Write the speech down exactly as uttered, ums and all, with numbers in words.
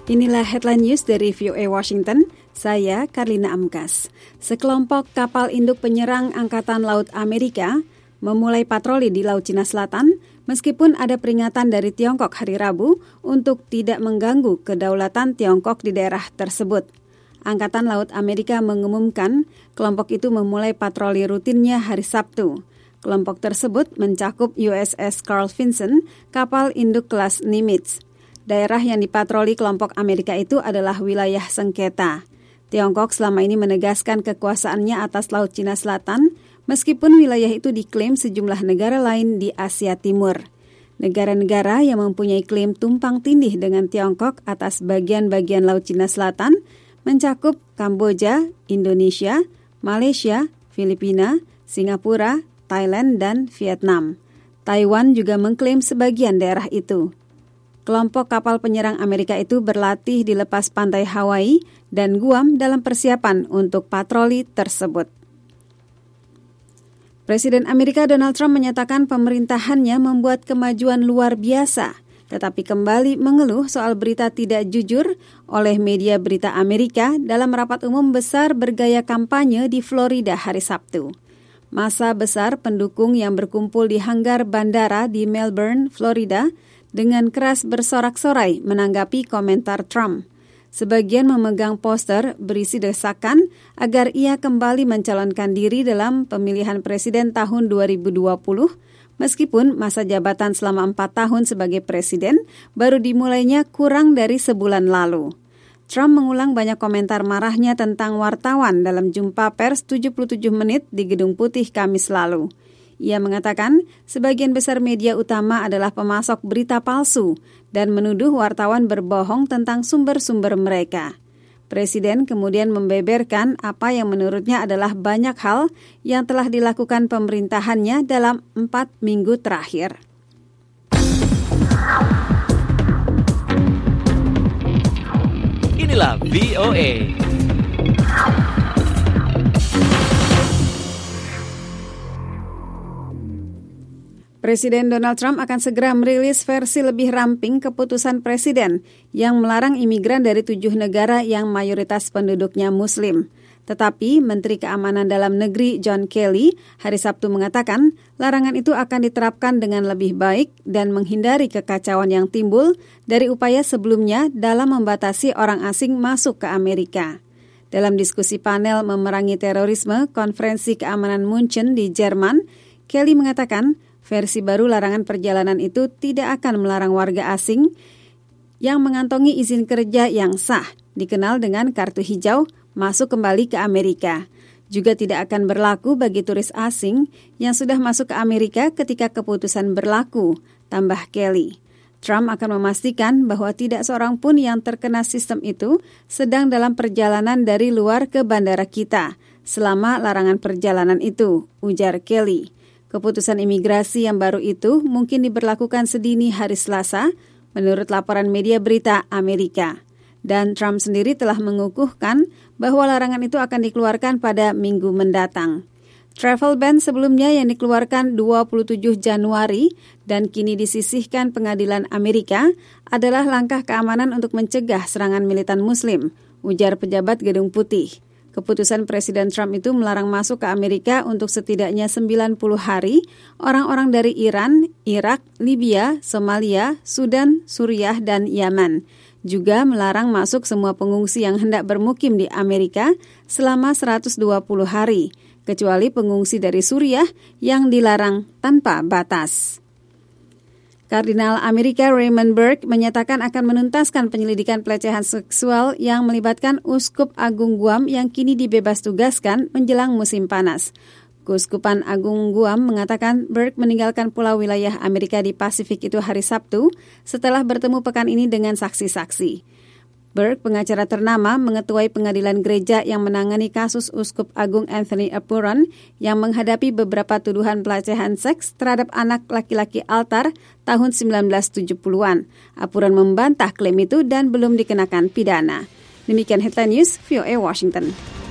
Inilah headline news dari V O A Washington. Saya Karlina Amkas. Sekelompok kapal induk penyerang Angkatan Laut Amerika memulai patroli di Laut Cina Selatan meskipun ada peringatan dari Tiongkok hari Rabu untuk tidak mengganggu kedaulatan Tiongkok di daerah tersebut. Angkatan Laut Amerika mengumumkan kelompok itu memulai patroli rutinnya hari Sabtu. Kelompok tersebut mencakup U S S Carl Vinson, kapal induk kelas Nimitz. Daerah yang dipatroli kelompok Amerika itu adalah wilayah sengketa. Tiongkok selama ini menegaskan kekuasaannya atas Laut Cina Selatan, meskipun wilayah itu diklaim sejumlah negara lain di Asia Timur. Negara-negara yang mempunyai klaim tumpang tindih dengan Tiongkok atas bagian-bagian Laut Cina Selatan mencakup Kamboja, Indonesia, Malaysia, Filipina, Singapura, Thailand, dan Vietnam. Taiwan juga mengklaim sebagian daerah itu. Kelompok kapal penyerang Amerika itu berlatih di lepas pantai Hawaii dan Guam dalam persiapan untuk patroli tersebut. Presiden Amerika Donald Trump menyatakan pemerintahannya membuat kemajuan luar biasa, tetapi kembali mengeluh soal berita tidak jujur oleh media berita Amerika dalam rapat umum besar bergaya kampanye di Florida hari Sabtu. Massa besar pendukung yang berkumpul di hanggar bandara di Melbourne, Florida, dengan keras bersorak-sorai menanggapi komentar Trump. Sebagian memegang poster berisi desakan agar ia kembali mencalonkan diri dalam pemilihan presiden tahun dua ribu dua puluh, meskipun masa jabatan selama empat tahun sebagai presiden baru dimulainya kurang dari sebulan lalu. Trump mengulang banyak komentar marahnya tentang wartawan dalam jumpa pers tujuh puluh tujuh menit di Gedung Putih Kamis lalu. Ia mengatakan sebagian besar media utama adalah pemasok berita palsu dan menuduh wartawan berbohong tentang sumber-sumber mereka. Presiden kemudian membeberkan apa yang menurutnya adalah banyak hal yang telah dilakukan pemerintahannya dalam empat minggu terakhir. Inilah V O A. Presiden Donald Trump akan segera merilis versi lebih ramping keputusan presiden yang melarang imigran dari tujuh negara yang mayoritas penduduknya Muslim. Tetapi Menteri Keamanan Dalam Negeri John Kelly hari Sabtu mengatakan larangan itu akan diterapkan dengan lebih baik dan menghindari kekacauan yang timbul dari upaya sebelumnya dalam membatasi orang asing masuk ke Amerika. Dalam diskusi panel memerangi terorisme Konferensi Keamanan Munchen di Jerman, Kelly mengatakan versi baru larangan perjalanan itu tidak akan melarang warga asing yang mengantongi izin kerja yang sah, dikenal dengan kartu hijau, masuk kembali ke Amerika. Juga tidak akan berlaku bagi turis asing yang sudah masuk ke Amerika ketika keputusan berlaku, tambah Kelly. Trump akan memastikan bahwa tidak seorang pun yang terkena sistem itu sedang dalam perjalanan dari luar ke bandara kita selama larangan perjalanan itu, ujar Kelly. Keputusan imigrasi yang baru itu mungkin diberlakukan sedini hari Selasa, menurut laporan media berita Amerika. Dan Trump sendiri telah mengukuhkan bahwa larangan itu akan dikeluarkan pada minggu mendatang. Travel ban sebelumnya yang dikeluarkan dua puluh tujuh Januari dan kini disisihkan Pengadilan Amerika adalah langkah keamanan untuk mencegah serangan militan Muslim, ujar pejabat Gedung Putih. Keputusan Presiden Trump itu melarang masuk ke Amerika untuk setidaknya sembilan puluh hari orang-orang dari Iran, Irak, Libya, Somalia, Sudan, Suriah, dan Yaman. Juga melarang masuk semua pengungsi yang hendak bermukim di Amerika selama seratus dua puluh hari, kecuali pengungsi dari Suriah yang dilarang tanpa batas. Kardinal Amerika Raymond Burke menyatakan akan menuntaskan penyelidikan pelecehan seksual yang melibatkan Uskup Agung Guam yang kini dibebas tugaskan menjelang musim panas. Keuskupan Agung Guam mengatakan Burke meninggalkan pulau wilayah Amerika di Pasifik itu hari Sabtu setelah bertemu pekan ini dengan saksi-saksi. Burke, pengacara ternama, mengetuai pengadilan gereja yang menangani kasus Uskup Agung Anthony Apuron yang menghadapi beberapa tuduhan pelecehan seks terhadap anak laki-laki altar tahun sembilan belas tujuh puluhan. Apuron membantah klaim itu dan belum dikenakan pidana. Demikian headline news V O A Washington.